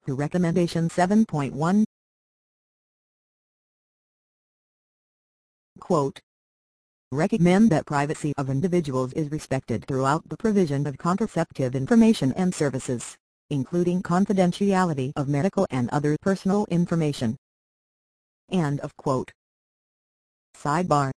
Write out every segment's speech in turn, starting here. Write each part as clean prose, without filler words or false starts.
Recommendation 7.1. Quote, recommend that privacy of individuals is respected throughout the provision of contraceptive information and services, including confidentiality of medical and other personal information. End of quote. Sidebar.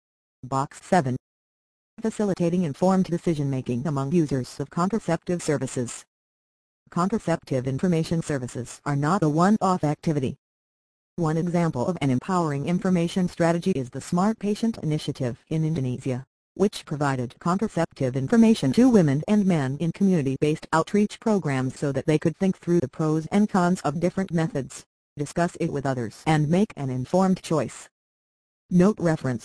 Box 7. Facilitating informed decision-making among users of contraceptive services. Contraceptive information services are not a one-off activity. One example of an empowering information strategy is the Smart Patient Initiative in Indonesia, which provided contraceptive information to women and men in community-based outreach programs so that they could think through the pros and cons of different methods, discuss it with others and make an informed choice. Note reference,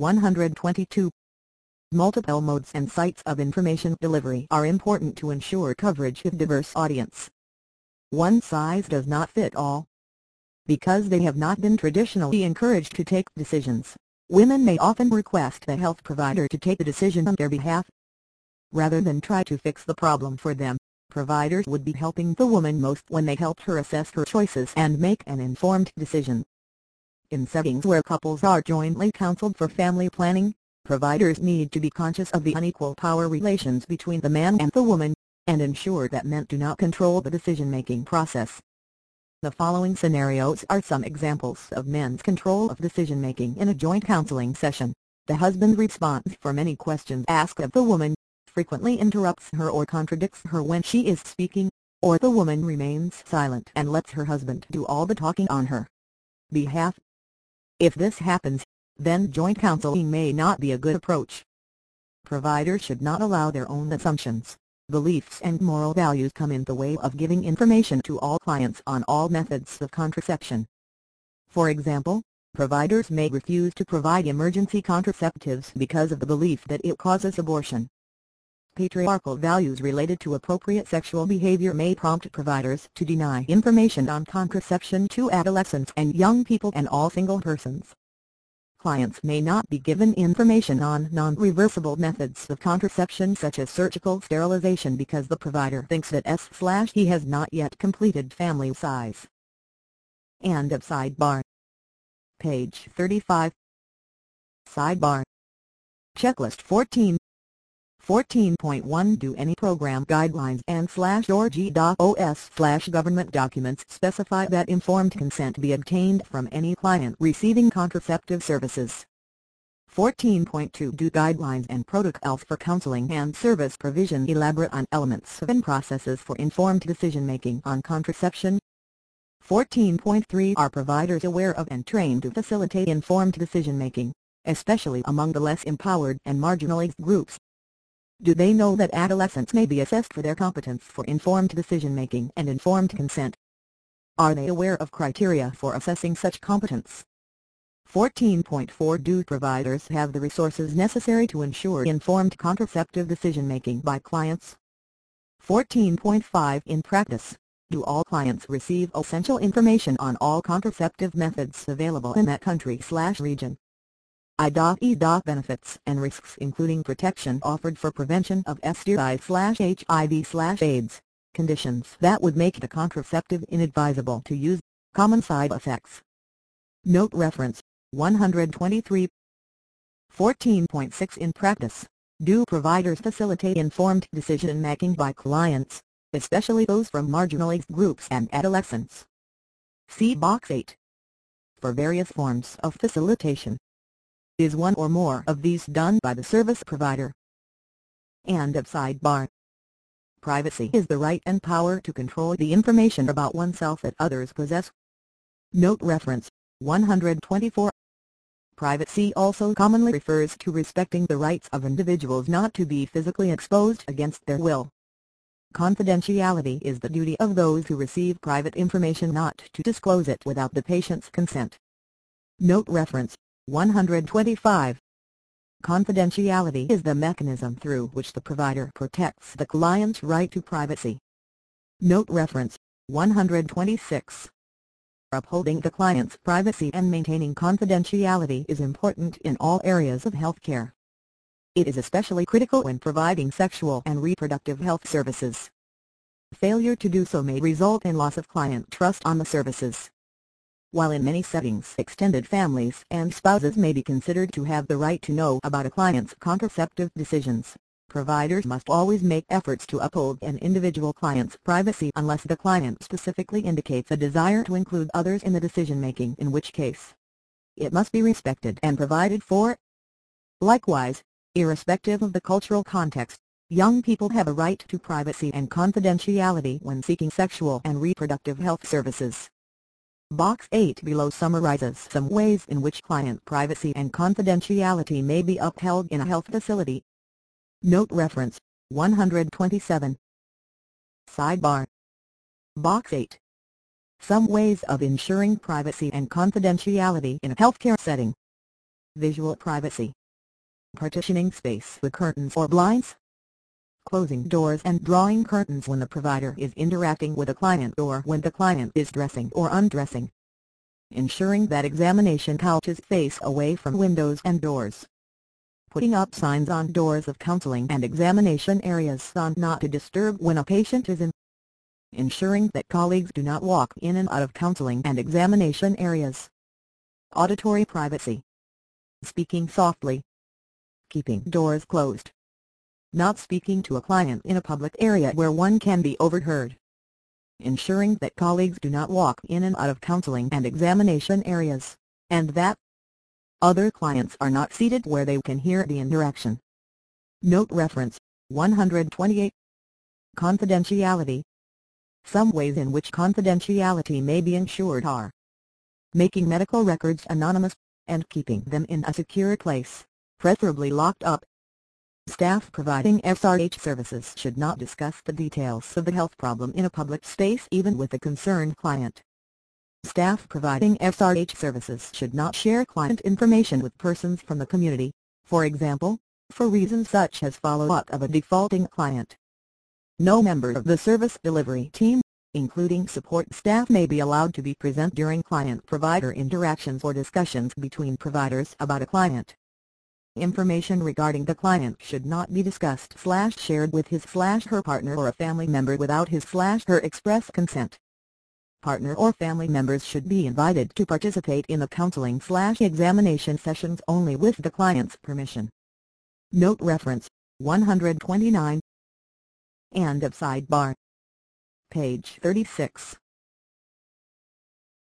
122. Multiple modes and sites of information delivery are important to ensure coverage of diverse audience. One size does not fit all. Because they have not been traditionally encouraged to take decisions, women may often request the health provider to take the decision on their behalf. Rather than try to fix the problem for them, providers would be helping the woman most when they help her assess her choices and make an informed decision. In settings where couples are jointly counseled for family planning, providers need to be conscious of the unequal power relations between the man and the woman, and ensure that men do not control the decision-making process. The following scenarios are some examples of men's control of decision-making in a joint counseling session. The husband responds for many questions asked of the woman, frequently interrupts her or contradicts her when she is speaking, or the woman remains silent and lets her husband do all the talking on her behalf. If this happens, then joint counseling may not be a good approach. Providers should not allow their own assumptions, beliefs and moral values come in the way of giving information to all clients on all methods of contraception. For example, providers may refuse to provide emergency contraceptives because of the belief that it causes abortion. Patriarchal values related to appropriate sexual behavior may prompt providers to deny information on contraception to adolescents and young people and all single persons. Clients may not be given information on non-reversible methods of contraception such as surgical sterilization because the provider thinks that he has not yet completed family size. End of sidebar. Page 35. Sidebar. Checklist 14. 14.1 Do any program guidelines and /org.os/government documents specify that informed consent be obtained from any client receiving contraceptive services? 14.2 Do guidelines and protocols for counseling and service provision elaborate on elements and processes for informed decision-making on contraception? 14.3 Are providers aware of and trained to facilitate informed decision-making, especially among the less empowered and marginalized groups? Do they know that adolescents may be assessed for their competence for informed decision-making and informed consent? Are they aware of criteria for assessing such competence? 14.4 Do providers have the resources necessary to ensure informed contraceptive decision-making by clients? 14.5 In practice, do all clients receive essential information on all contraceptive methods available in that country/region? I.E. Benefits and risks including protection offered for prevention of STI/HIV/AIDS, conditions that would make the contraceptive inadvisable to use, common side effects. Note reference, 123. 14.6 In practice, do providers facilitate informed decision-making by clients, especially those from marginalized groups and adolescents? See Box 8. For various forms of facilitation. Is one or more of these done by the service provider? End of sidebar. Privacy is the right and power to control the information about oneself that others possess. Note reference, 124. Privacy also commonly refers to respecting the rights of individuals not to be physically exposed against their will. Confidentiality is the duty of those who receive private information not to disclose it without the patient's consent. Note reference, 125. Confidentiality is the mechanism through which the provider protects the client's right to privacy. Note reference, 126. Upholding the client's privacy and maintaining confidentiality is important in all areas of healthcare. It is especially critical when providing sexual and reproductive health services. Failure to do so may result in loss of client trust on the services. While in many settings extended families and spouses may be considered to have the right to know about a client's contraceptive decisions, providers must always make efforts to uphold an individual client's privacy unless the client specifically indicates a desire to include others in the decision-making, in which case it must be respected and provided for. Likewise, irrespective of the cultural context, young people have a right to privacy and confidentiality when seeking sexual and reproductive health services. Box 8 below summarizes some ways in which client privacy and confidentiality may be upheld in a health facility. Note reference, 127. Sidebar. Box 8. Some ways of ensuring privacy and confidentiality in a healthcare setting. Visual privacy. Partitioning space with curtains or blinds. Closing doors and drawing curtains when the provider is interacting with a client or when the client is dressing or undressing. Ensuring that examination couches face away from windows and doors. Putting up signs on doors of counseling and examination areas on not to disturb when a patient is in. Ensuring that colleagues do not walk in and out of counseling and examination areas. Auditory privacy. Speaking softly. Keeping doors closed. Not speaking to a client in a public area where one can be overheard. Ensuring that colleagues do not walk in and out of counseling and examination areas, and that other clients are not seated where they can hear the interaction. Note reference, 128. Confidentiality. Some ways in which confidentiality may be ensured are making medical records anonymous, and keeping them in a secure place, preferably locked up. Staff providing SRH services should not discuss the details of the health problem in a public space even with a concerned client. Staff providing SRH services should not share client information with persons from the community, for example, for reasons such as follow-up of a defaulting client. No member of the service delivery team, including support staff, may be allowed to be present during client-provider interactions or discussions between providers about a client. Information regarding the client should not be discussed/shared with his/her partner or a family member without his/her express consent. Partner or family members should be invited to participate in the counseling/examination sessions only with the client's permission. Note reference, 129. End of sidebar. Page 36.